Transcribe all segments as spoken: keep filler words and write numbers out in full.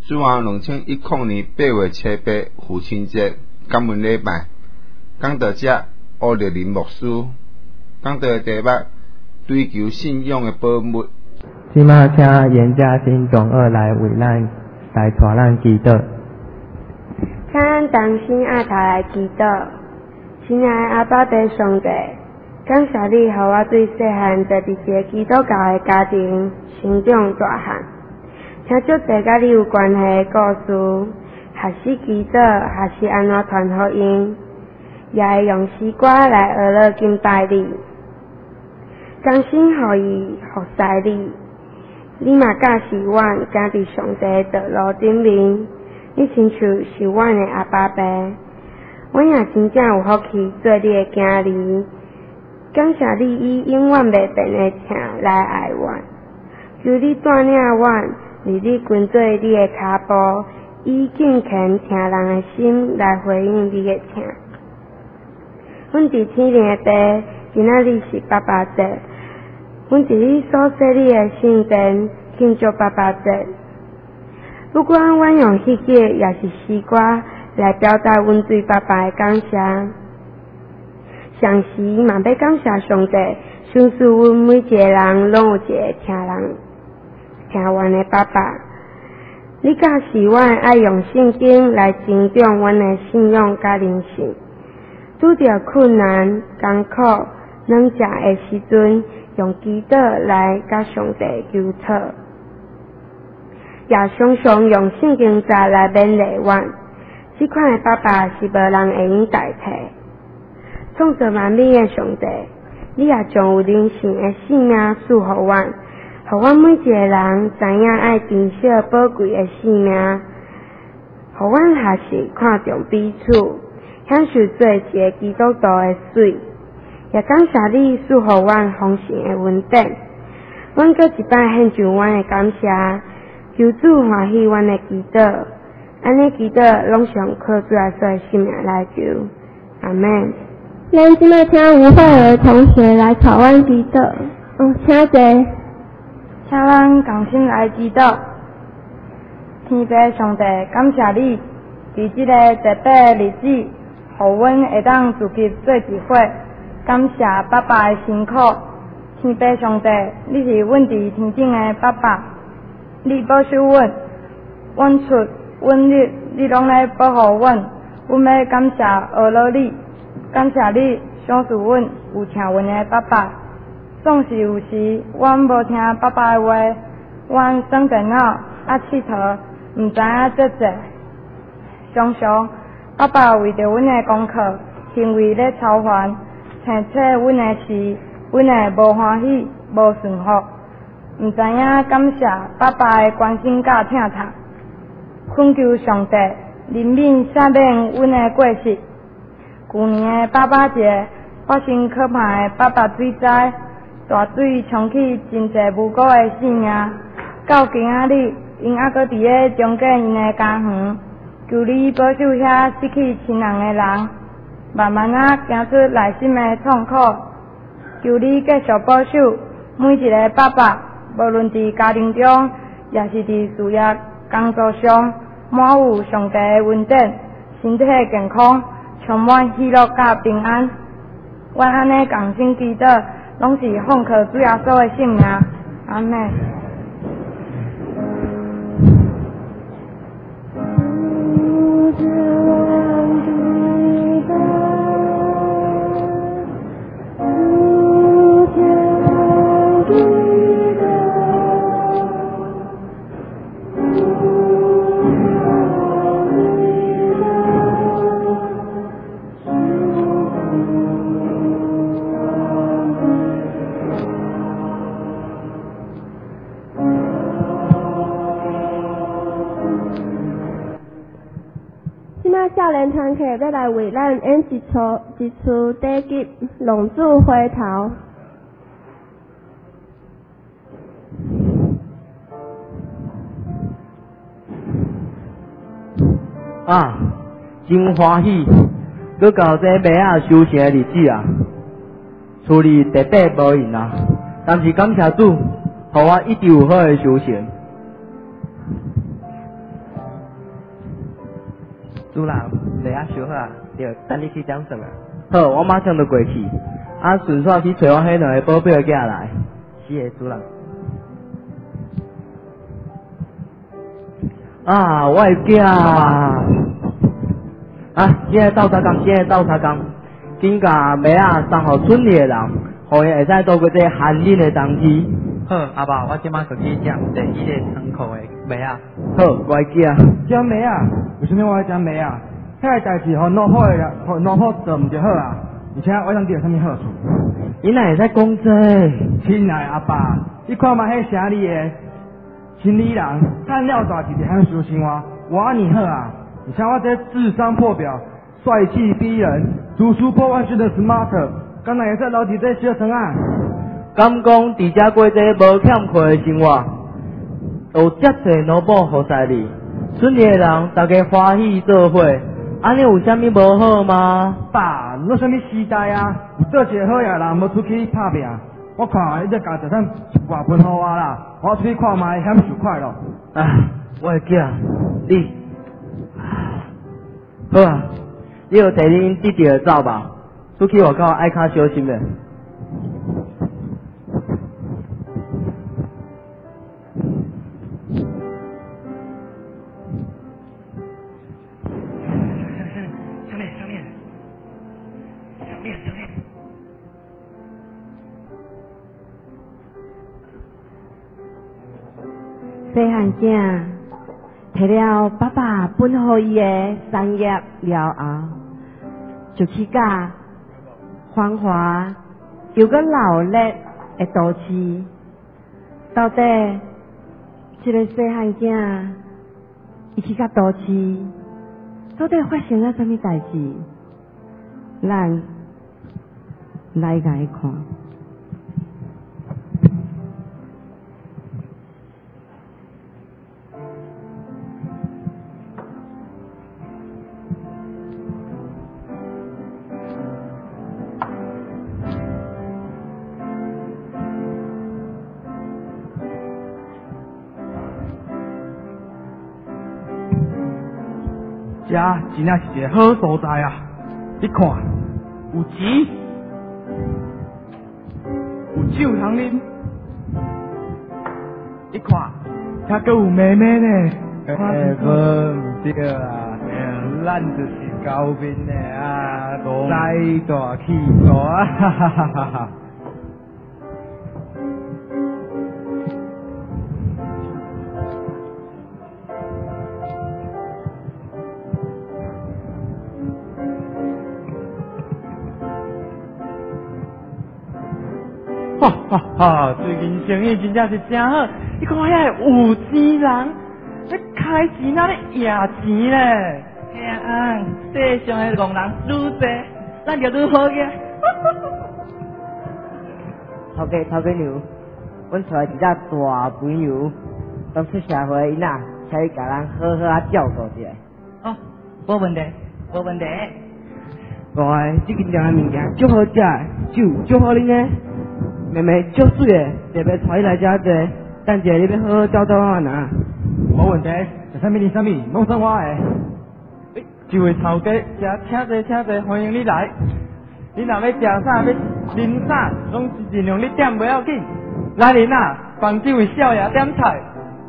主啊，两千一零年八月七八父亲节感恩礼拜，讲到这乌日林牧师讲到题目追求信仰的宝物。 即马请严家新中二来为咱来带咱祈祷。 请咱同心爱头来祈祷。亲爱的阿爸爸上帝，感谢你，予我对细汉就伫一个基督教的家庭成长大汉，听足侪甲你有关系的故事，学习祈祷，学习安怎传福音，也会用诗歌来学乐敬拜你。甘心予伊服侍你，你嘛教示阮行伫上帝的道路顶面，你亲像是阮的阿爸爸，阮也真正有福气做你的囝儿。感谢你以永远袂变的疼来爱阮，求你带领阮，日日跟做你的脚步，以敬虔听人的心来回应你的疼。阮伫天灵的地，今仔日是爸爸节，阮伫你所设立的圣殿庆祝爸爸节。不管阮用戏剧也是诗歌来表达阮对爸爸的感谢。上时嘛要感谢上帝，赏赐阮每一个人拢有一个听人听阮的爸爸。你教示阮爱用圣经来增长阮的信仰甲灵性。拄着困难、艰苦、软食的时阵，用祈祷来甲上帝求讨，也常常用圣经节来勉励阮。这款的爸爸是无人会用代替。创造万物的上帝，你也将有灵性的性命赐予阮，予阮每一个人知影爱珍惜宝贵的性命，予阮学习看重彼此，享受做一个基督徒的水。也感谢你赐予阮丰盛的恩典。阮搁一摆献上阮的感谢，求主欢喜阮的祈祷。安尼祈祷拢上靠主耶稣的性命来求。阿门。 咱即摆请吴慧儿同学来讨阮祈祷。哦，请坐。 请咱同心来祈祷。天父上帝，感谢你，伫即个特别的日子，予阮会当自己做一伙。感谢爸爸的辛苦。天父上帝，你是阮伫天顶的爸爸，你保守阮，阮出阮入，你拢来保护阮。阮要感谢学罗你。感谢你赏赐阮有听阮的爸爸，总是有时阮无听爸爸的话，阮耍电脑啊佚佗，毋知影节制。常常爸爸为着阮的功课，行为咧操烦，青切阮的事，阮会无欢喜，无顺服，毋知影感谢爸爸的关心甲疼痛。恳求上帝怜悯赦免阮的过失。去年的爸爸节发生可怕的爸爸水灾，大水冲去真侪无辜的性命。到今仔日，因还阁伫咧重建因的家园，求你保守遐失去亲人的人，慢慢啊行出内心的痛苦。求你继续保守每一个爸爸，无论伫家庭中，也是伫事业工作上，满有上帝的恩典，身体健康。充满喜乐甲平安，阮安尼同心祈祷，拢是奉靠主耶稣的圣名，阿门。 少年团体要来为咱演一出一出短剧《浪子回头》。 啊，真欢喜，搁到这马仔休息的日子啊！处理特别无闲啊，但是感谢主，互我一直有好的休息。 主人，袂晓烧好啊，着等你去点算啊。好，我马上就过去。啊，顺续去找我迄两个宝贝仔来。是的，主人。啊，我的囝啊！啊，今日斗相共，今日斗相共，紧甲麦仔送互村里的人，互伊会使度过这寒冷的冬天。 好，阿爸，我即摆就去捡第一个仓库的麦仔。 好，我的囝。 捡麦啊？为什么我要捡麦啊？遐个代志互老婆的，互老婆做毋就好啊？而且我当得有啥物好处？ 你哪会使讲这？ 亲爱阿爸，你看嘛，迄城里的城里人，趁了大钱就享受生活，我安尼好啊！而且我这智商破表，帅气逼人，读书破万岁的 smart， 敢若会使留伫这小城啊？ 敢讲伫遮过这无欠亏的生活，有遮济老母好势哩，村里的人大家欢喜做伙，安尼有啥物无好吗？ 爸，你啥物时代啊？有做一个好嘢人，无出去拍拼。我看你这家就算外分互我啦，我出去看卖享受快乐。 啊，我的囝，你好啊，你有带恁弟弟的走吧，出去外口爱较小心的。 细汉囝摕了爸爸分予伊的产业了后，就去甲繁华又搁闹热的都市。到底这个细汉囝，伊去甲都市，到底发生了什么代志？咱来甲伊看。 这真正是一个好所在啊！你看，有钱，有酒通啉，你看，还阁有妹妹呢。 诶，无毋对啊，咱就是高明的啊，财大气大啊！哈哈哈哈哈。哈哈哈！最近生意真正是真好，你看遐个有钱人，咧开钱啊，咧赢钱咧。哎呀，世上的戆人愈多，咱就愈好个。 头家头家娘，阮带一只大朋友，当出社会囡仔，请你甲咱好好啊照顾一下。 哦，无问题，无问题。 乖，这间店的物件足好食，酒足好啉的。妹妹足水的，特别带你来遮坐，等下你要好好照照我呐。 无问题，食啥物啉啥物，拢算我的。 这位头家，请请坐请坐，欢迎你来。你若要食啥，要啉啥，拢是尽量你点不要紧。来人啊，帮这位少爷点菜。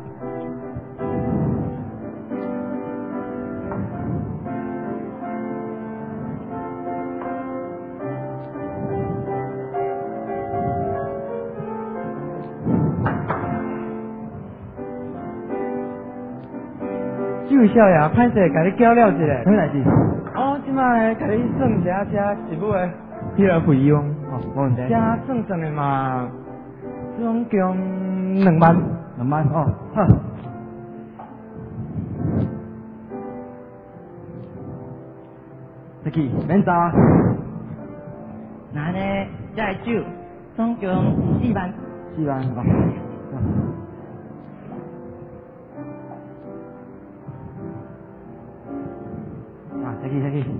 这位少爷，歹势，甲你叫了一下。 啥物代志？ 哦，即摆甲你算一下，车是不的， 迄个费用，哦，无问题。 车算算的嘛，总共两万。 两万哦，好。入去，免走啊。 那呢，这个酒总共四万。 四万哦。啊，入去入去。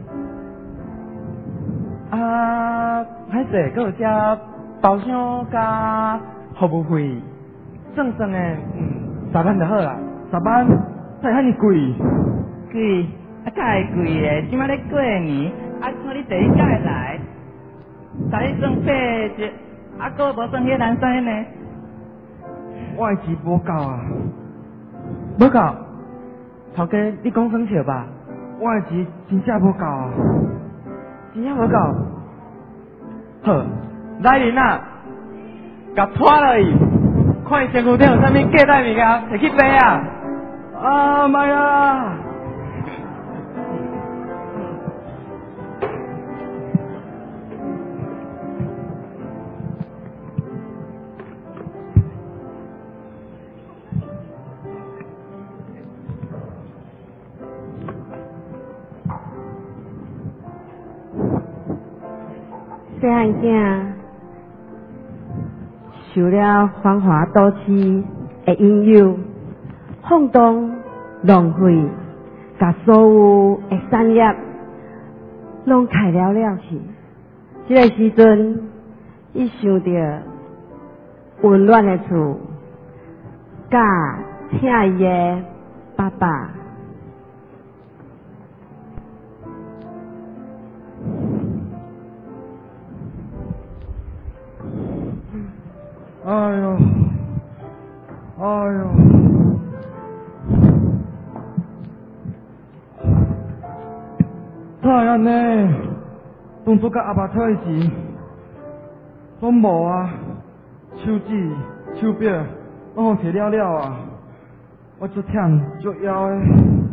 啊，歹势，佮有遮包厢加服务费，算算的，嗯，十万就好啦。 十万，太遐尼贵。 贵， 啊，介贵诶，即摆咧过年，啊，看你第一届来，才你算八折，啊，个无算迄蓝山呢？ 我的钱无够啊， 无够，头家你讲算笑吧？ 我的钱真正无够啊， 真正无够。好，来人啊，甲拖落去，看伊身躯顶有啥物假代物件，摕去卖啊！ 啊妈呀！ 细汉囝受了繁华都市的引诱，放荡浪费，甲所有的产业拢开了了去。这个时阵，伊想到温暖的厝，甲疼伊的爸爸。 哎呦，哎呦，太安尼，当初甲阿爸讨的钱，拢无啊，手指、手表，拢摕了了啊，我足忝足枵的。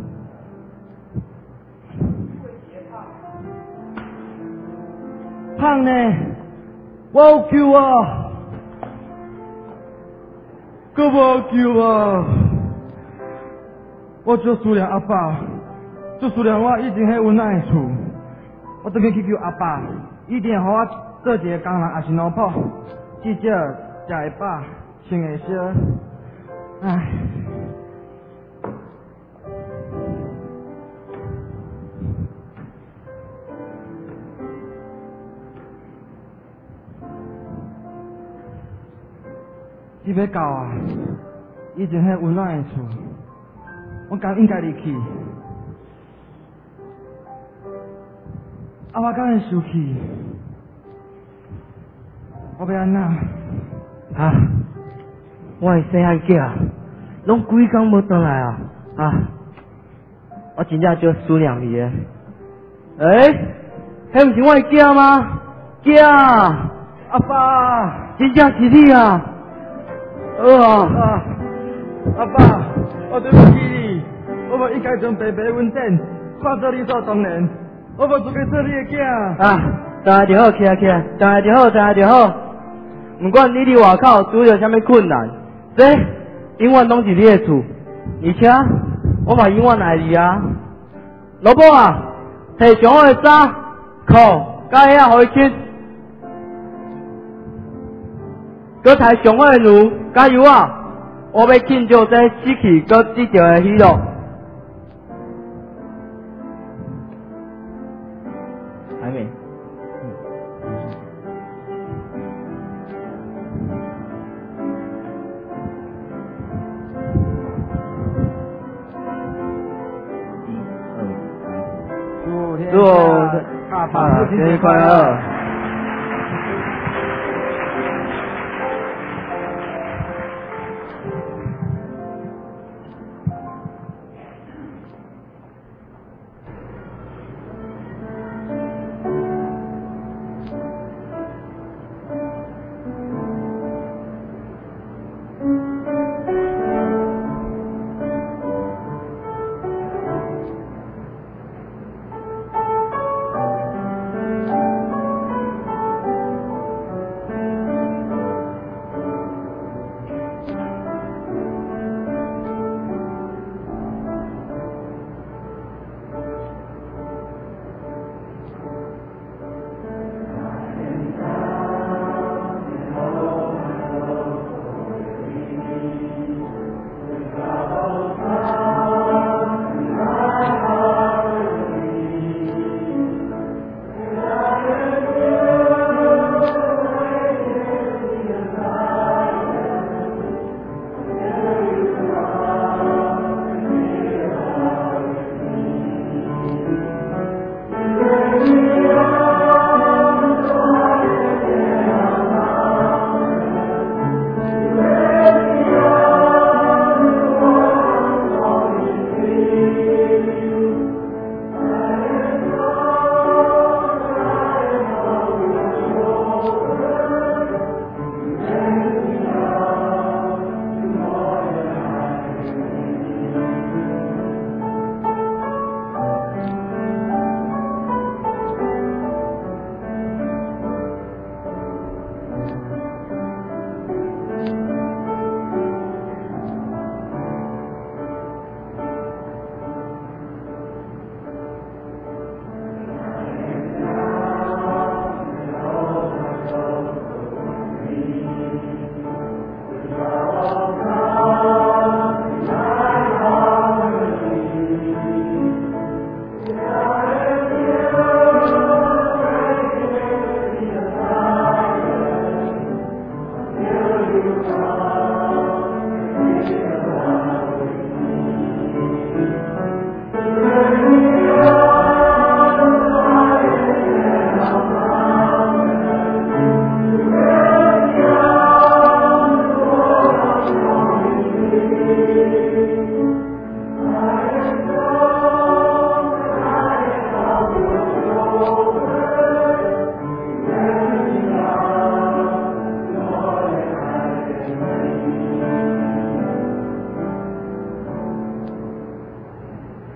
胖呢？我有救啊！我无救啊！我最思念阿爸，最思念我以前迄温暖的厝。我准备去救阿爸，一定互我做一个工人，也是奴仆，至少食会饱，穿会烧。唉。你要到啊！以前迄温暖的厝，我敢应该离去。啊，我敢会生气？我要安怎？ 啊！我的细汉囝，拢几工无转来啊！啊！我真正就思念伊诶。诶，迄毋是我的囝吗？囝， 阿爸， 真正是你啊！呃啊！ 啊，阿爸，我对不起你，我无应该将白白稳定看作理所当然，我无资格做你的囝。 啊，知影就好，起来起来，知影就好，知影就好。不管你伫外口拄着啥物困难，这永远拢是你的厝，而且我嘛永远爱你啊。老婆啊，摕上好的衫、裤、甲鞋互伊穿，搁摕上好的牛、甲油啊。我要庆祝这死去搁得到的喜乐。还没。祝阿爸啊，生日快乐！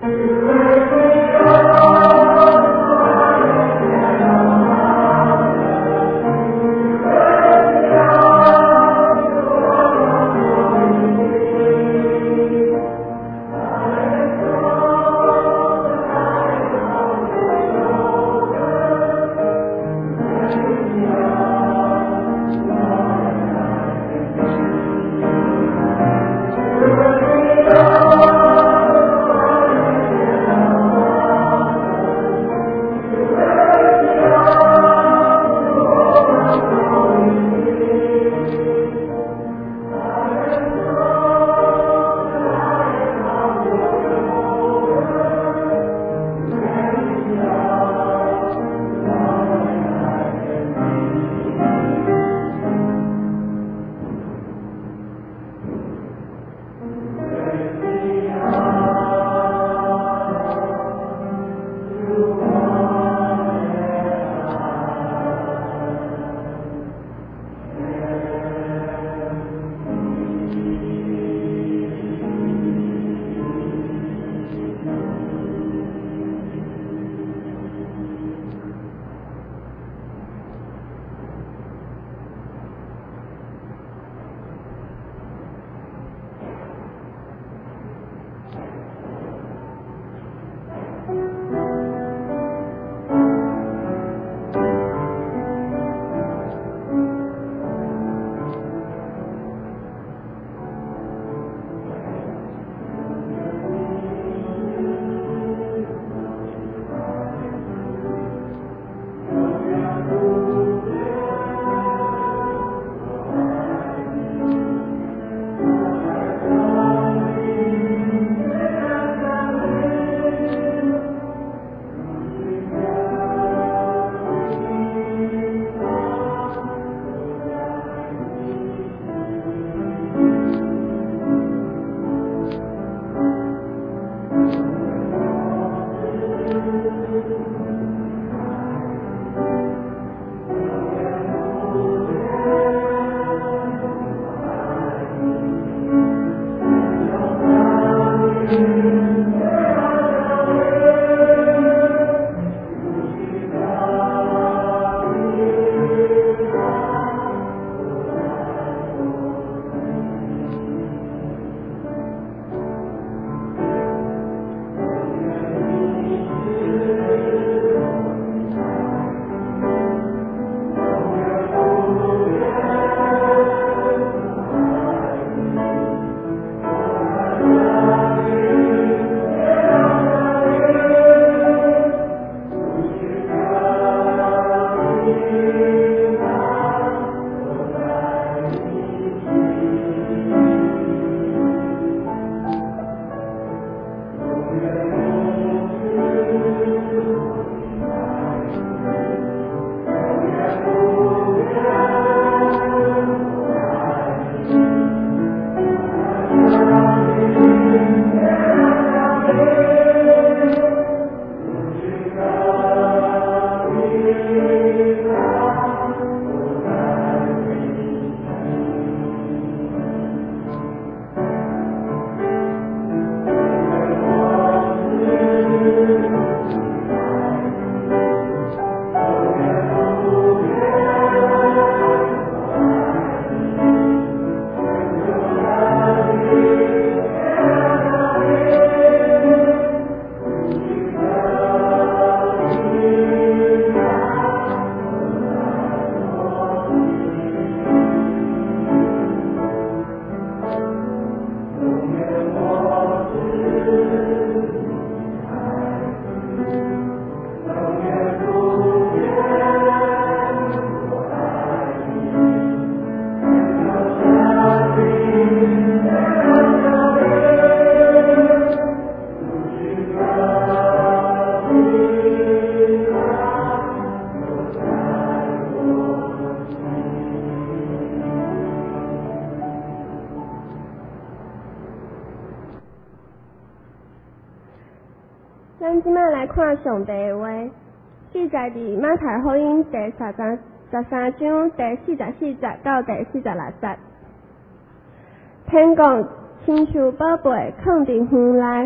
咱即摆来看上帝的话，记载伫马太福音第十三十三章第四十四节到第四十六节。天讲亲像宝贝藏伫园内，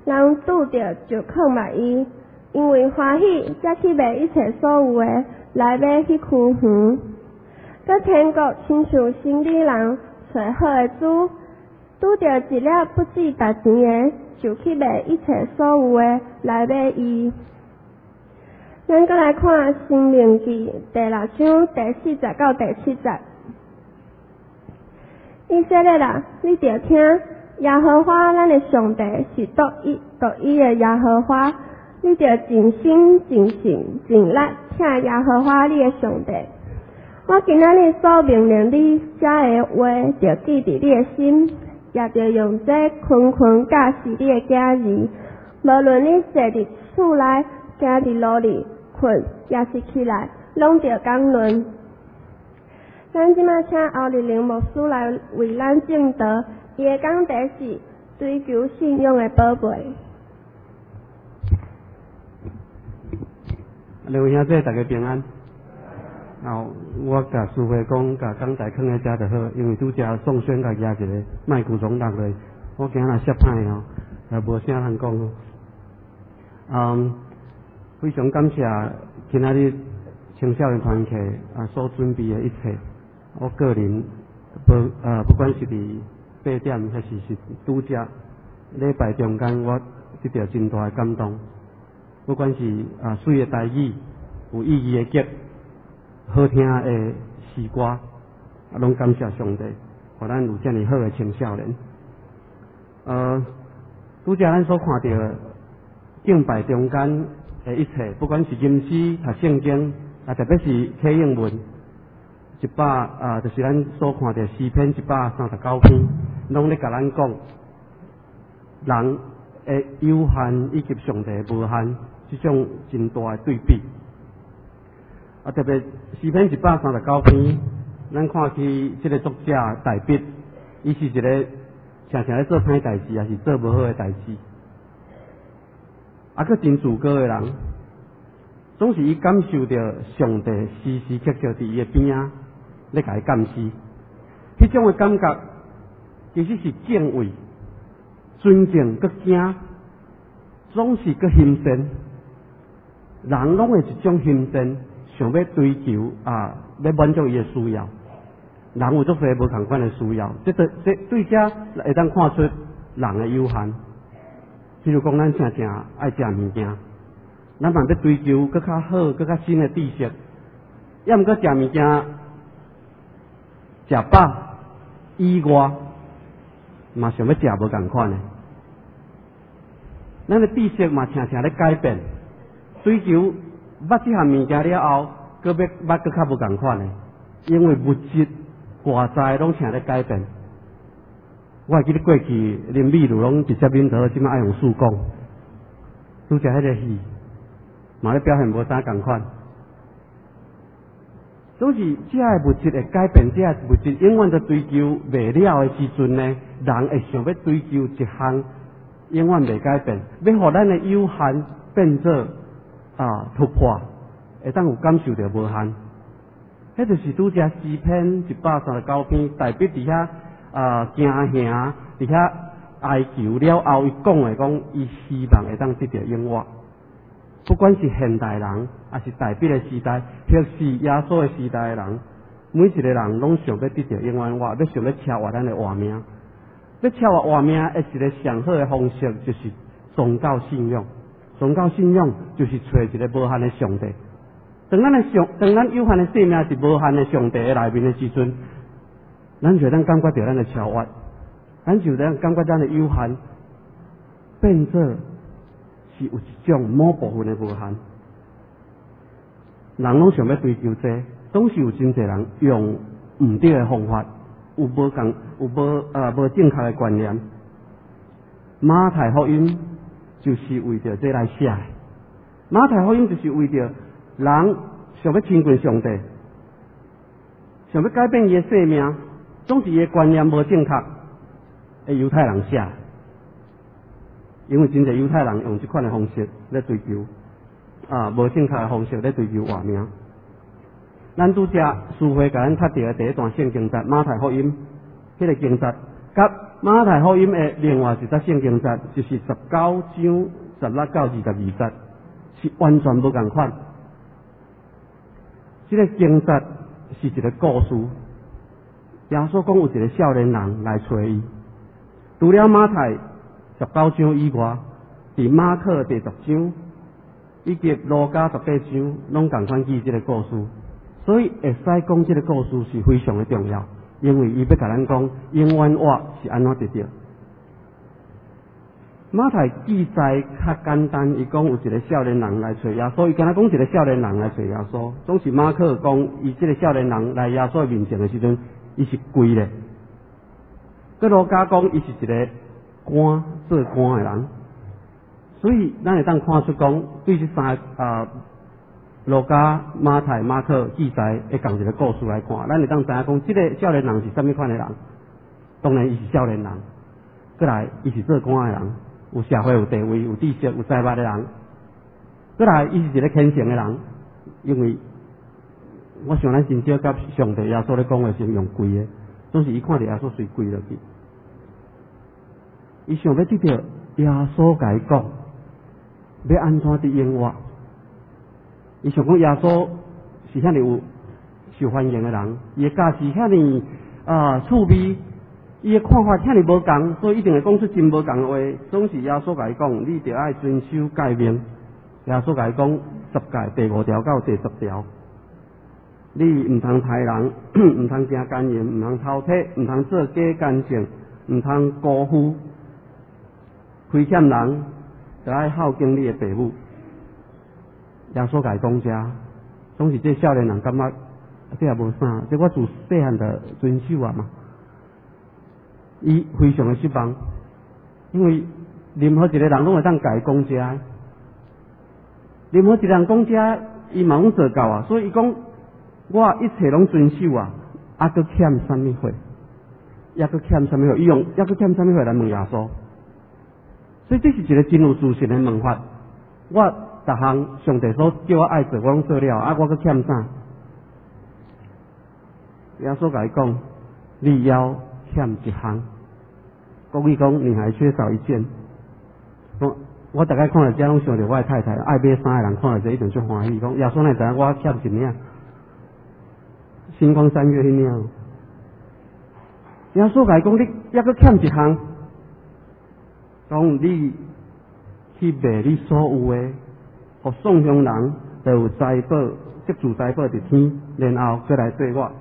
人拄着就靠埋伊，因为欢喜才去卖一切所有的，来买去开园。搁天国亲像生理人找好的主，拄着一粒不值值钱的，就去卖一切所有的，来买伊。咱搁来看《申命记》第六章第四节到第七节。以色列人，你着听，耶和华咱的上帝是独一独一的耶和华，你着尽心尽性尽力听耶和华你的上帝。我今仔日所命令你写的话，着记伫你的心，也着用这捆捆教示你的家儿。无论你坐伫厝内，行伫路里，困也是起来，拢着讲论。咱即马请后日灵牧师来为咱证道，伊的讲题是追求信仰的宝贝。 两位兄弟，大家平安。后我甲师傅讲，甲讲台囥喺遮就好，因为拄则宋轩甲举一个麦克风落来，我惊若摔歹吼，也无啥通讲吼。嗯，非常感谢今仔日青少年团契啊所准备的一切。我个人不呃，不管是伫八点还是是拄则礼拜中间，我得到真大的感动。不管是啊水的台语，有意义的节，好听的诗歌，啊，拢感谢上帝，互咱有遮尔好的青少年。呃，拄则咱所看到敬拜中间的一切，不管是吟诗、读圣经，啊，特别是启应文。一百啊，就是咱所看到诗篇一百三十九篇，拢咧甲咱讲人的有限以及上帝的无限，这种真大的对比。啊，特别诗篇一百三十九篇，咱看去这个作者大笔，伊是一个常常咧做歹代志，也是做无好的代志，啊，佮真自高的人，总是伊感受到上帝时时刻刻伫伊的边仔。咧甲伊监视，迄种的感觉其实是敬畏、尊敬、佮惊，总是佮欣赏。人拢会一种欣赏，想要追求啊，要满足伊的需要。人有足侪无同款的需要，这对这对遮会当看出人的有限。比如讲，咱常常爱食物件，咱嘛要追求佮较好、佮较新的知识，要毋过食物件。食饱以外，嘛想要食无共款的。咱的知识嘛常常咧改变，追求捌这项物件了后，搁要捌搁较无共款的，因为物质外在拢常咧改变。我会记得过去林美如拢直接领导，即摆爱用速讲，拄则迄个戏，嘛咧表现无啥共款。总是这个物质会改变，这个物质永远都追求未了的时阵呢，人会想要追求一项永远未改变，要互咱的有限变做啊突破，会当有感受到无限。迄就是拄则诗篇一百三十九篇，大笔伫遐啊行行伫遐哀求了后，伊讲的讲，伊希望会当得到永活。不管是现代人，还是大笔的时代，或是耶稣的时代的人，每一个人拢想要得到永远活，要想要超越咱的活命。要超越活命，会一个上好的方式就是宗教信仰。宗教信仰就是找一个无限的上帝。当咱的上，当咱有限的生命是无限的上帝的内面的时阵，咱就当感觉到咱的超越，咱就当感觉咱的有限变做。是有一种某部分的无限，人拢想要追求这，总是有真侪人用唔对的方法，有无共有无呃无正确的观念。马太福音就是为着这来写的，马太福音就是为着人想要亲近上帝，想要改变伊的生命，总是伊的观念无正确，的犹太人写。因为真侪犹太人用这款的方式来追求啊，无正确的方式来追求活命。咱拄则师会甲咱读到的第一段圣经节马太福音，迄、那个经节甲马太福音的另外一则圣经节，就是十九章十六到二十二节，是完全无共款。这个经节是一个故事，耶稣讲有一个少年人来找伊，除了马太十九章以外，伫马可第十章以及路加十八章，拢共款记这个故事，所以会使讲这个故事是非常的重要。因为伊要甲咱讲，永远我是安怎得到。马太记载较简单，伊讲有一个少年人来找耶稣，伊敢若讲一个少年人来找耶稣。总是马可讲，伊这个少年人来耶稣面前的时阵，伊是跪咧。佮路加讲，伊是一个官做官的人，所以咱会当看出讲，对这三啊。路加、马太、马可记载会共一个故事来看，咱会当知影讲，这个少年人是什么款的人？当然，伊是少年人。过来，伊是做官的人，有社会、有地位、有知识、有才华的人。过来，伊是一个虔诚的人，因为我想咱真少甲上帝耶稣咧讲话时用跪的，总是伊看到耶稣随跪落去。伊想要得到耶穌甲伊讲，要安怎伫永活？伊想讲耶稣是遐尼有受欢迎的人，伊的教是遐尼啊趣味，伊的看法遐尼无共，所以一定会讲出真无共的话。总是耶稣甲伊讲，你着爱遵守诫命。耶稣甲伊讲十诫第五条到第十条，你毋通杀人，毋通行奸淫，毋通偷窃，毋通做假干净，毋通辜负，亏欠人，着爱孝敬你的父母。耶稣甲伊讲遮，总是这少年人感觉这也无啥，这我自细汉的遵守啊嘛。伊非常的失望，因为任何一个人拢会当甲伊讲遮，任何一个人讲遮，伊嘛拢做到啊。所以伊讲，我一切拢遵守啊，还佫欠什么货？还佫欠什么货？伊用还佫欠什么货来问耶稣？所以这是一个真有自信的问法。我逐项上帝所叫我爱做，我拢做了，啊，我佫欠啥？耶稣甲伊讲，你要欠一项。国语讲，你还缺少一件。我我大概看到遮拢想着我的太太爱买衫的人，看到这一定足欢喜。讲耶稣哪知影我欠一领？星光三月迄领。耶稣甲伊讲，你还佫欠一项，讲你去卖你所有的。互送乡人就有财宝，积住财宝伫天，然后再来对我。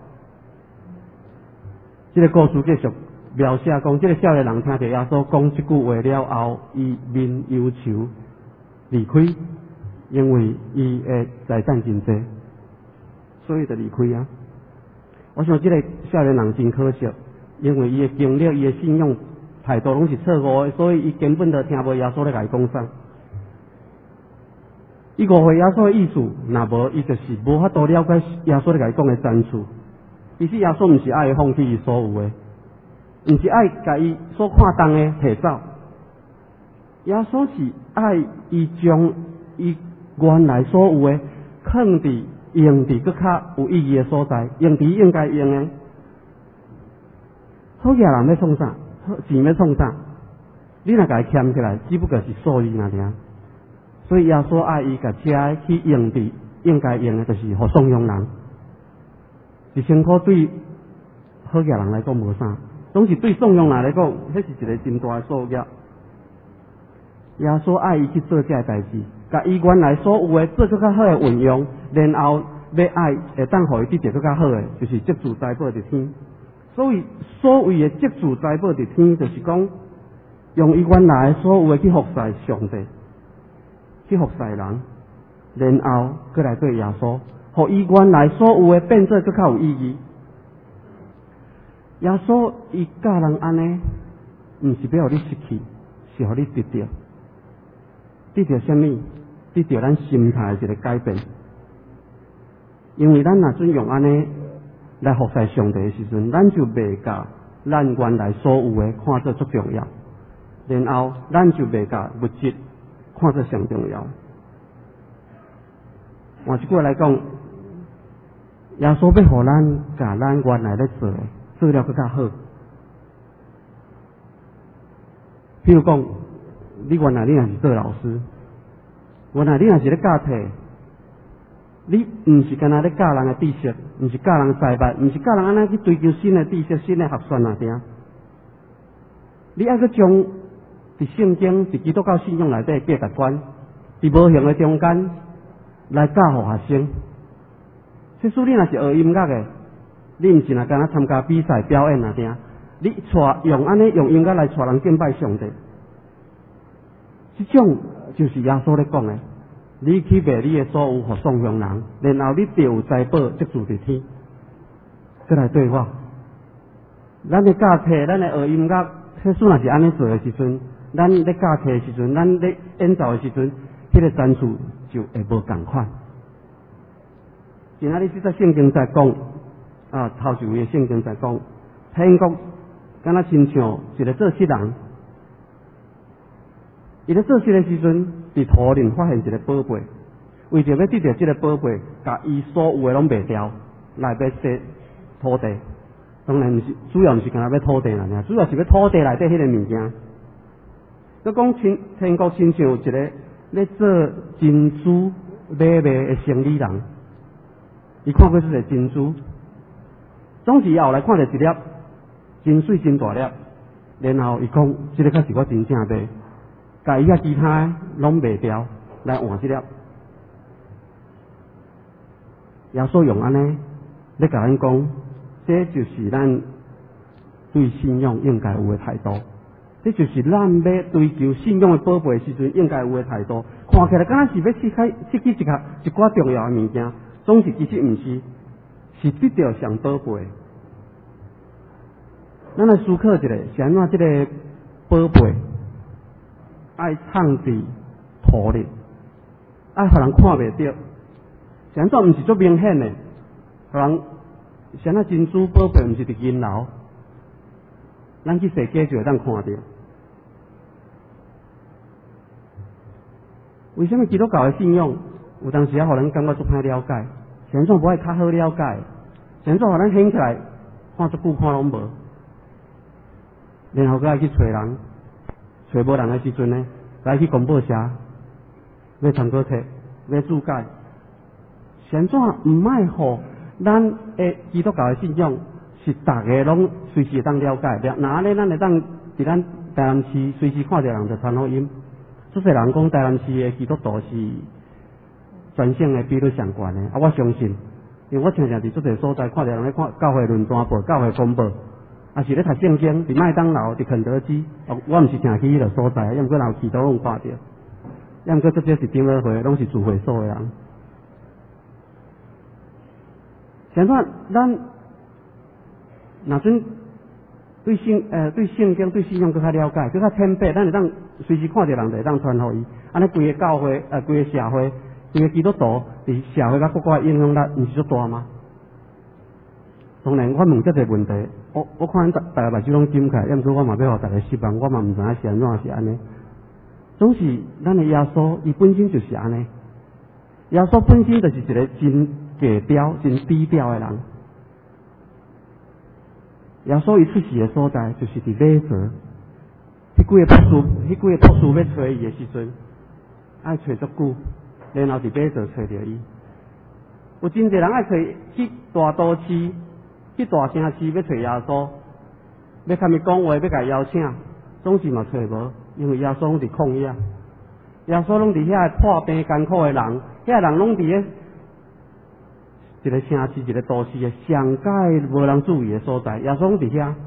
这个故事继续描写讲，这个少年人听到耶稣讲这句话了后，伊面忧愁离开，因为伊的财产真多，所以就离开啊。我想这个少年人真可惜，因为伊的经历、伊的信用态度拢是错误的，所以伊根本就听无耶稣咧甲伊讲啥。伊误会耶稣的意思，若无伊就是无法度了解耶稣咧甲伊讲的真处。其实耶稣毋是爱放弃伊所有的，毋是爱甲伊所看重的摕走。耶稣是爱伊将伊原来所有的放伫用伫搁较有意义的所在，用伫应该用的。好嘢人要创啥？钱要创啥？你若甲伊欠起来，只不过是数字那尔。所以耶稣爱伊甲车去用伫应该用的，就是互送养人。一千块对好嘢人来讲无啥，总是对送养人来讲，迄是一个真大的数额。耶稣爱伊去做这代志，甲伊原来所有的做更较好的运用，然后要爱会当互伊得到更较好的，就是积住财宝伫天。所以所谓的积住财宝伫天，就是讲用伊原来所有的去服侍上帝，去服侍人，然后过来对耶稣，互伊原来所有的变做更较有意义。耶稣伊教人安尼，毋是要互你失去，是互你得到。得到什么？得到咱心态的一个改变。因为咱若准用安尼来服侍上帝的时阵，咱就袂甲咱原来所有的看作足重要，然后咱就袂甲物质看作上重要。换一句话来讲，耶稣要互咱甲咱原来咧做的做了更较好， 譬如讲，你原来你若是做老师，原来你若是咧教体，你毋是干那咧教人的知识，毋是教人财物，毋是教人安怎去追求新的知识、新的学算啊定。你爱去将伫圣经、伫基督教信仰内底价值观，伫无形的中间来教互学生。即使你若是学音乐的，你毋是若干那参加比赛表演啊定，你带用安尼用音乐来带人敬拜上帝，即种就是耶稣咧讲的。你去卖你的所有互送向人，然后你就有财宝积住伫天。再来对我，咱咧教体，咱咧学音乐，迄阵若是安尼做的时阵，咱咧教体的时阵，咱咧演奏的时阵，迄、那个赞数就会无共款。今仔日即在圣经在讲，啊，头一位的圣经在讲，天国敢若亲像一个做七人，伊咧做七的时阵，伫土里发现一个宝贝，为着要得到这个宝贝，甲伊所有的拢卖掉，来要赊土地。当然毋是，主要毋是干那要土地啦，主要是要土地内底迄个物件。佮讲亲天国亲像一个咧做珍珠买卖的生意人。伊看过这个珍珠，总是后来看到一粒真水真大粒，然后伊讲，这个才是我真正买，甲伊遐其他拢卖掉来换这粒。耶稣用安尼咧甲咱讲，这就是咱对信仰应该有的态度，这就是咱要追求信仰的宝贝时阵应该有的态度。看起来敢若是要失去失去一个一寡重要的物件。总是其实毋是，是得到上宝贝。咱来思考一下，是安怎这个宝贝爱藏伫土里，爱互人看袂到，是安怎毋是足明显的？互人是安怎珍珠宝贝毋是伫银楼，咱去踅街就会当看到。为什么基督教的信仰？有当时啊，互人感觉足歹了解，是安怎无爱较好了解？是安怎互咱醒起来看足久看拢无？然后佮爱去找人，找无人的时阵呢，来去公报社，要参考册，要注解。是安怎毋爱互咱的基督教的信仰是逐个拢随时会当了解？那安尼咱会当伫咱台南市随时看到人就传福音。足侪人讲台南市的基督徒是全省的比率上悬的，啊，我相信，因为我常常伫足侪所在看到人咧看教会论坛报、教会公报，啊是咧读圣经，伫麦当劳、伫肯德基，哦，我毋是常去迄个所在，因毋过人有祈祷拢看到，因毋过这些是顶乐会，拢是聚会所的人。相反，咱若准对圣呃对圣经、对信仰更较了解，更较谦卑，咱会当随时看到人就会当传互伊，安尼规个教会呃规个社会。因为基督徒伫社会甲国家的影响力毋是足大吗？当然，我问这个问题，我我看咱大家目睭拢紧起来，因毋过我嘛要互大家失望，我嘛毋知影是安怎是安尼。总是咱的耶稣，伊本身就是安尼。耶稣本身就是一个真低调、真低调的人。耶稣伊出世的所在就是伫马槽，迄几个博士，迄几个博士要找伊的时阵，爱找足久。然后伫马槽找着伊，有真侪人爱找去大都市、去大城市要找耶稣，要甲伊讲话，要甲伊邀请，总是嘛找无，因为耶稣拢伫旷野，耶稣拢伫遐破病艰苦的人，遐人拢伫咧一个城市、一个都市的上界无人注意的所在，耶稣拢伫遐。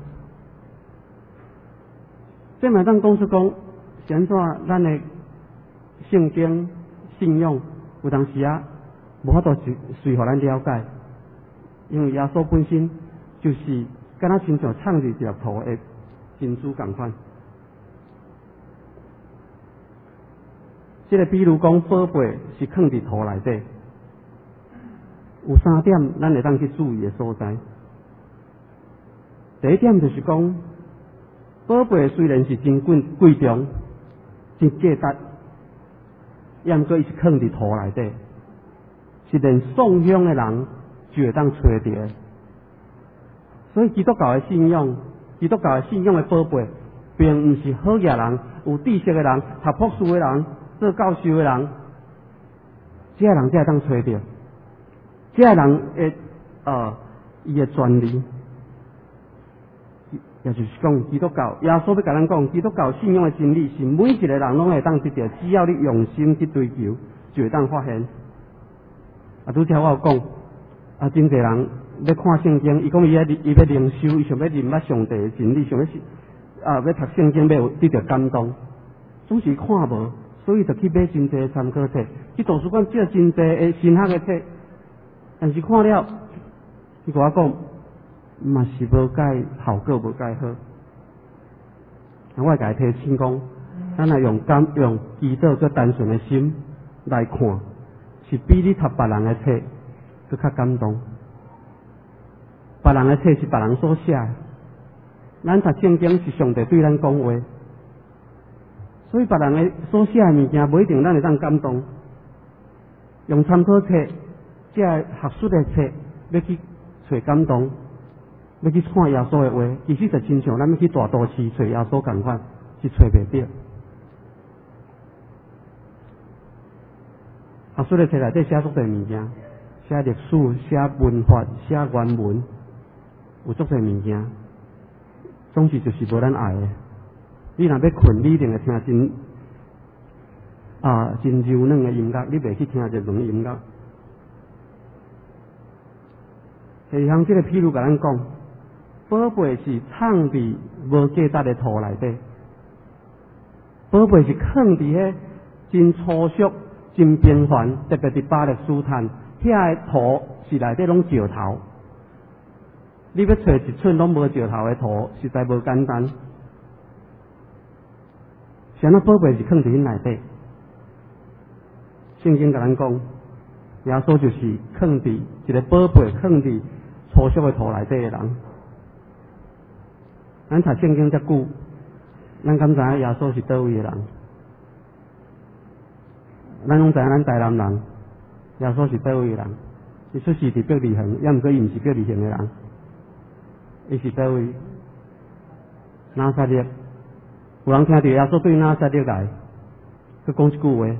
这嘛当讲出讲，是安怎咱的圣经。信仰有当时啊，无法度随随互咱了解，因为耶稣本身就是敢若亲像藏伫一粒土的珍珠共款。这个比如讲，宝贝是藏伫土内底，有三点咱会当去注意的所在。第一点就是讲，宝贝虽然是真贵贵重、真价值。也毋过伊是藏伫土内底，是连送香的人就会当找到。所以基督教的信仰，基督教的信仰的宝贝， 并毋是好业人，有知识的人、读博士的人、做教授的人，这个人才会当找到。这个人的呃，伊的专利，也就是讲，基督教，耶稣要甲咱讲，基督教信仰的真理是每一个人拢会当得到，只要你用心去追求，就会当发现。啊，拄则我有讲，啊，真侪人要看圣经，伊讲伊要伊要灵修，伊想要认捌上帝的真理，想要啊要读圣经，要有得到感动，总是看无，所以就去买真侪参考册，去图书馆借真侪的神学的册，但是看了，伊甲我讲，嘛是无介效果无介好。我会甲伊提醒讲，咱来用感用祈祷最单纯的心来看，是比你读别人的册更较感动。别人的册是别人所写的，咱读圣经是上帝对咱讲话，所以别人的所写的物件，不一定咱会当感动。用参考册，这学术的册，要去找感动，要去看耶稣的话，其实就亲像咱要去大都市找耶稣同款，是找袂到。学术的册内底写足侪物件，写历史、写文化、写原文，有足侪物件，总是就是无咱爱的。你若要困，你一定会听真啊真柔软的音乐，你袂去听这软音乐。第二项，这个譬如甲咱讲，宝贝是藏伫无价值的土内底，宝贝是藏伫迄真粗俗、真平凡，特别伫巴勒斯坦，遐个土是内底拢石头。你要找一寸拢无石头的土，实在无简单。像那宝贝是藏伫因内底，圣经甲咱讲，耶稣就是藏伫一个宝贝，藏伫粗俗的土内底的人。咱读圣经遮久，咱敢知影耶稣是倒位的人？咱拢知影咱台南人，耶稣是倒位的人？伊出世伫伯利恒，也毋过伊毋是伯利恒的人，伊是倒位？拿撒勒。有人听到耶稣对拿撒勒来，佢讲一句话：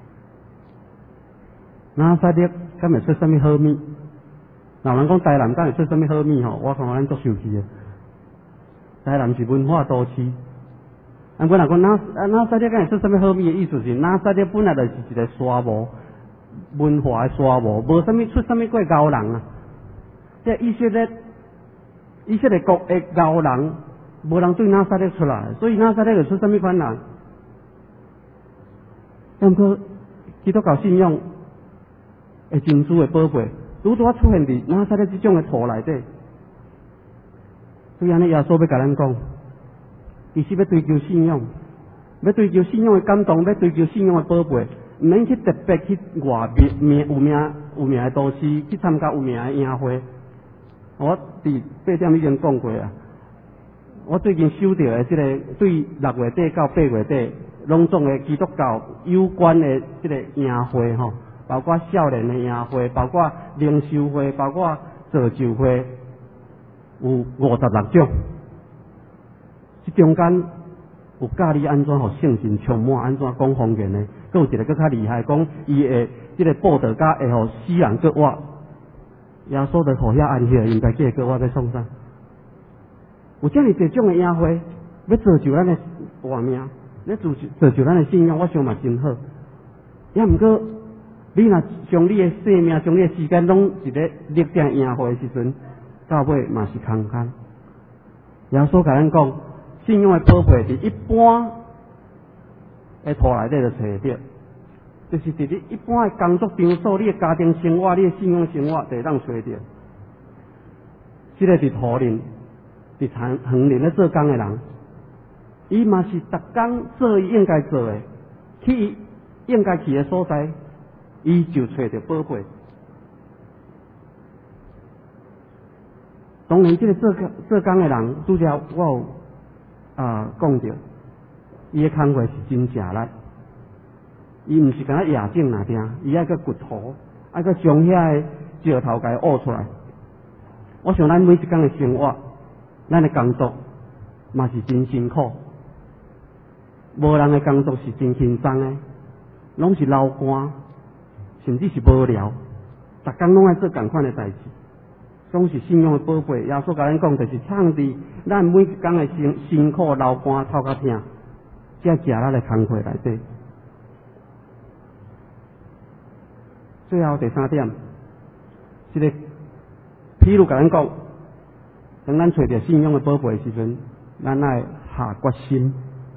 拿撒勒敢会出啥物好物？若人讲台南敢会出啥物好物吼？我看咱足受气的。台南是文化都市，啊，我若讲拿拿撒勒敢会出啥物好物的意思是，拿撒勒本来就是一个沙漠，文化的沙漠，无啥物出啥物过高人啊。即以色列以色列国的高人。无人对拿撒勒出来，所以拿撒勒就出啥物款人。但过基督教信仰的珍珠的宝贝，拄拄啊出现伫拿撒勒这种的土内底。所以安尼耶稣要甲咱讲，其实要追求信仰，要追求信仰的感动，要追求信仰的宝贝，毋免去特别去外名有名有名的都市去参加有名的宴会。我伫八点已经讲过啊。我最近收到的这个对六月底到八月底拢总的基督教有关的这个宴会吼，包括少年的宴会，包括灵修会，包括造就会，有五十六种。这中间有教你安怎互圣神充满，安怎讲方言的，佫有一个佫较厉害，讲伊会这个报道家会互死人佫活，耶稣就互遐安息，应该这个佫活要创啥？有这么多种的宴会，要造就咱的活命，要造就造就咱的信仰，我想嘛真好。也毋过，你若将你的生命、将你的时间拢一个历定宴会的时阵，到尾嘛是空空。耶稣甲咱讲，信仰的宝贝伫一般的土内底就找得，就是伫你一般的工作场所、你的家庭生活、你的信仰生活，就会当找得。这个伫土林。伫田园林咧做工的人，伊嘛是逐工做伊应该做的，去伊应该去的所在，伊就找着宝贝。当然，这个做做工的人，拄则我有啊讲着，伊的工课是真正力，伊毋是干那野种那点，伊爱个掘土，爱个将遐个石头甲伊挖出来。我想咱每一工的生活。咱的工作嘛是真辛苦， 无人的工作是真轻松的，拢是流汗，甚至是无聊，逐工拢爱做同款的代志。总是信仰的宝贝，耶稣甲咱讲，就是创伫咱每一工的辛辛苦流汗透甲疼，才食咱的工课内底。最后第三点，这个譬如甲咱讲，当咱找着信仰的宝贝的时阵，咱爱下决心。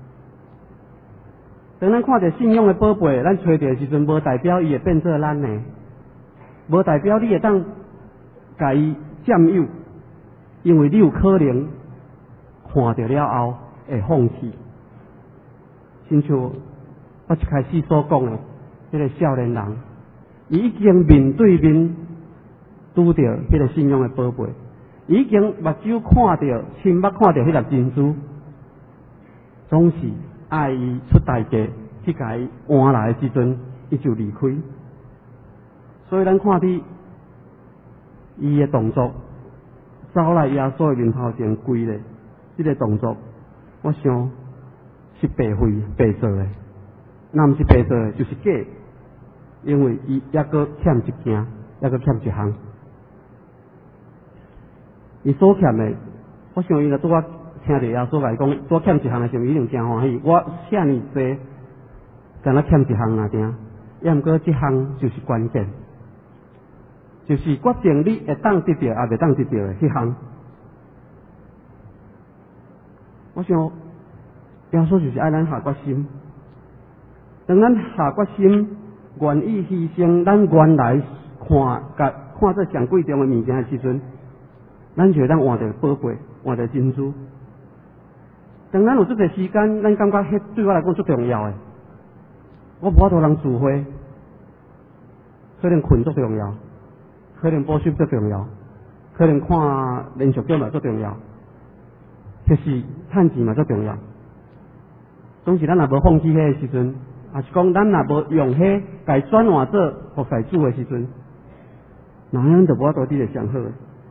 当咱看到信仰的宝贝，咱找到的时阵，无代表伊会变做咱的，无代表你会当甲伊占有，因为你有可能看到了后会放弃。亲像我一开始所讲的，迄个少年人，伊已经面对面拄着迄个信仰的宝贝，已经目睭看到、亲目看到迄粒珍珠，总是爱伊出代价去甲伊换来的时阵，伊就离开。所以咱看伫伊的动作，走来耶稣的面头前跪咧，这个动作，我想是白费白做的，若毋是白做的，就是假，因为伊抑阁欠一件，抑阁欠一项。伊所欠的，我想伊若拄我听着耶稣来讲，所欠一项的时候，伊一定真欢喜。我遐尼济，敢若欠一项若定，也毋过这项就是关键，就是决定你会当得到，也袂当得到的迄项。我想，耶稣就是爱咱下决心。当咱下决心，愿意牺牲咱原来看甲看做上贵重的物件的时阵，咱就会当换到宝贝，换到珍珠。当咱有这个时间，咱感觉迄对我来讲最重要的。我无法度通自毁，可能困最重要，可能补习最重要，可能看连续剧嘛最重要，就是趁钱嘛最重要。总是咱若无放弃迄个时阵，也是讲咱若无用迄甲伊转换做服侍主的时阵，那咱就无法度伫个上好的。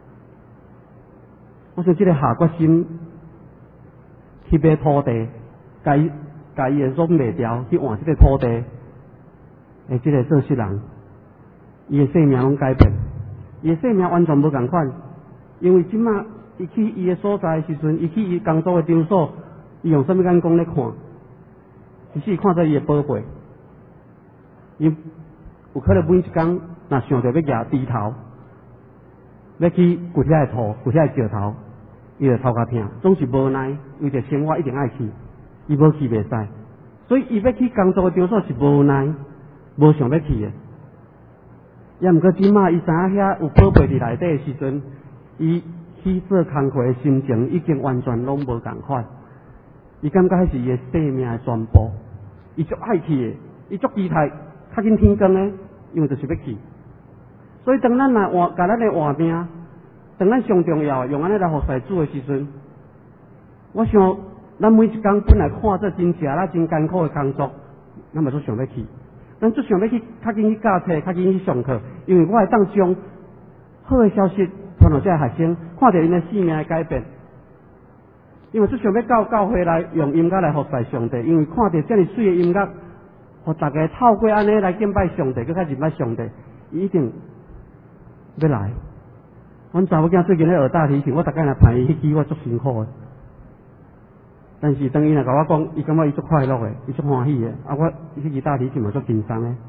我想这个下决心去买土地，甲伊甲伊的拢卖掉，去换这个土地，诶，这个做事人，伊的生命拢改变，伊的生命完全无共款。因为即马伊去伊的所在的时阵，伊去伊工作的场所，伊用什么眼光咧看？其实看到伊的宝贝，伊有可能每一工若想着要举低头，要去掘遐个土，掘遐个石头，伊就头壳疼，总是无奈，为着生活一定爱去，伊无去袂使，所以伊要去工作的场所是无奈，无想要去的。也毋过即马伊知影遐有宝贝伫内底的时阵，伊去做工课的心情已经完全拢无共款。伊感觉迄是伊的生命的全部，伊足爱去的，伊足期待较紧天光的，因为就是要去。所以当咱来换，甲咱的换命，当咱上重要用安尼来服侍主的时阵，我想咱每一工本来看做真吃啦、真艰苦的工作，咱嘛都想要去，咱就想要去较紧去教册、较紧去上课，因为我会当将好的消息传互这学生，看到因的生命的改变。因为就想要到教会来用音乐来服侍上帝，因为看到这么水的音乐，互大家透过安尼来敬拜上帝，佮较认识上帝，伊一定要来。阮查某囝最近咧学大提琴，我逐工来陪伊去记，我足辛苦的。但是当伊来甲我讲，伊感觉伊足快乐的，伊足欢喜的，啊，我去记大提琴嘛足轻松的。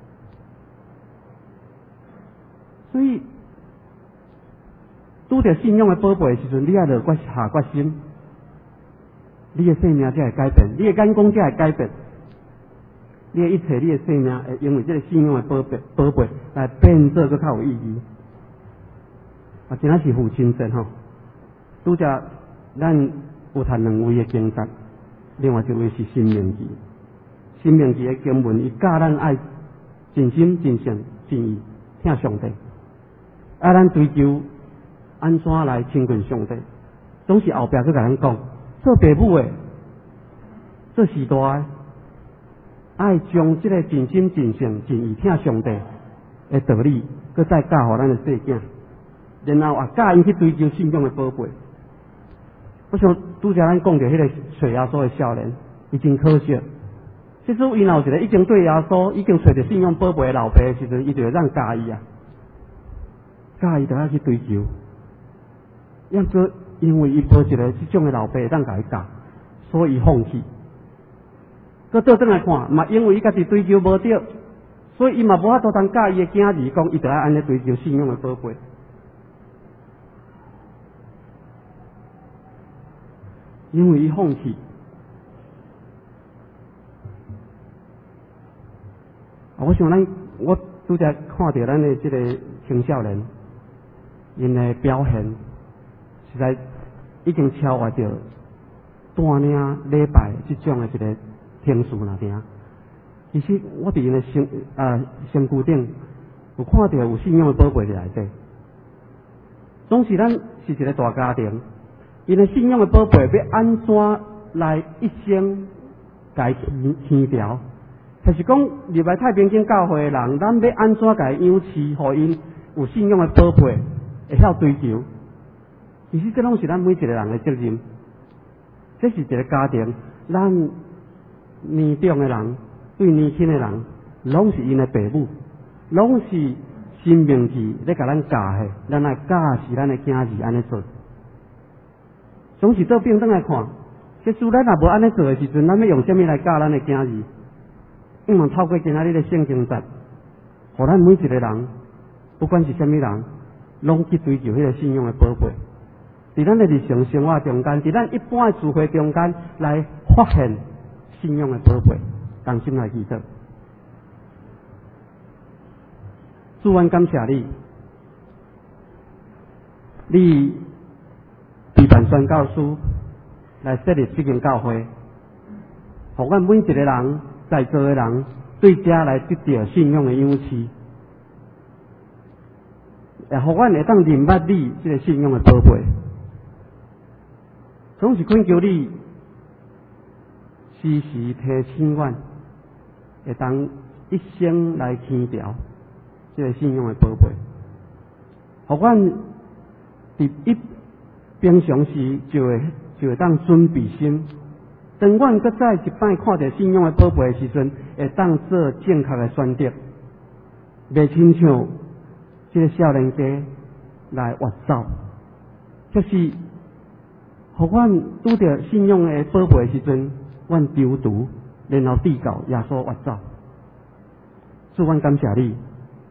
所以拄着信仰的宝贝的时阵，你爱落决下决心。你的生命才会改变，你的眼光才会改变，你的一切，你的生命会因为这个信仰的宝贝宝贝来变做更较有意义。啊，真正是父亲节吼，拄则咱有读两位的经节，另外一位是申命记。申命记的经文，伊教咱爱尽心、尽性、尽意听上帝，爱咱追求安怎来亲近上帝，总是后壁去甲咱讲。做爸母的，做时代的，爱将这个尽心尽性尽意听上帝的道理，搁再教互咱的细囝，然后也教因去追求信仰的宝贝。我想拄则咱讲着迄个找耶稣的少年， 已经可惜。即使伊若有一个已经对耶稣已经找着信用宝贝的老爸的时阵，伊就会让介意啊，介意就要去追求。要做因为伊无一个即种的老爸当甲伊教，所以伊放弃。搁倒转来看，嘛因为伊家己追求无着，所以伊嘛无法度当教伊的囝儿讲，伊就要安尼追求信用的宝贝。因为伊放弃。我想咱，我拄则看到咱的这个青少年，因的表现实在已经超越着带领礼拜这种的一个天数那点。其实我伫因的身啊身躯顶有看到有信用的宝贝伫内底，总是咱是一个大家庭，因的信用的宝贝要安怎来一生甲伊牵牵调？就是讲入来太平间教会的人，咱要安怎甲伊养饲，互因有信用的宝贝，会晓追求。其实这拢是咱每一个人的责任。这是一个家庭，咱年长的人对年轻的人，拢是因的父母，拢是生命期咧甲咱教的，咱来教示咱的囝儿安尼做。总是做平等来看，即使咱若无安尼做的时阵，咱要用什么来教咱的囝儿？希望透过今仔日的圣经节，互咱每一个人，不管是什么人，拢去追求迄个信用的宝贝。伫咱的日常生活中间，伫咱一般的聚会中间，来发现信用的宝贝，同心来祈祷。主，阮感谢你，你陪伴宣教师来设立这间教会，互阮每一个人。在座的人对家来得到信用的养饲，也互阮会当明白你这个信用的宝贝。总是恳求你时时提醒阮，会当一生来牵调这个信用的宝贝，互阮伫一平常时就会就会当准备心。当阮搁再一摆看到信用的宝贝的时阵，会当做正确的选择，袂亲像这个少年家来越走，就是互阮拄着信用的宝贝的时阵，阮丢毒，然后递到耶稣越走。主，阮感谢你，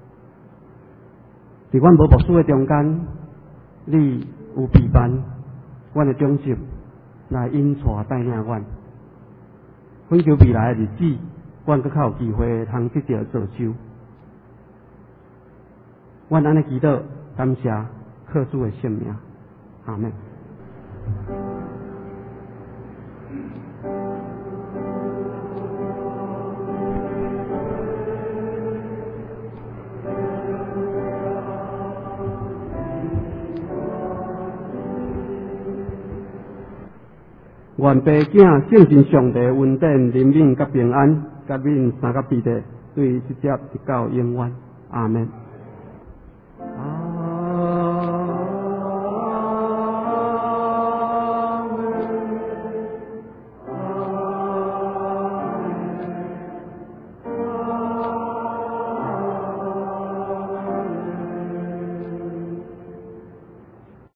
伫阮无牧师的中间，你有陪伴阮的忠心来引带带领阮。恳求未来的日子，阮搁较有机会通得到造就。阮安尼祈祷，感谢靠主的圣名，阿门。愿爸囝圣神上帝恩典怜悯甲平安，甲恁三个彼得对直接直到永远，阿门。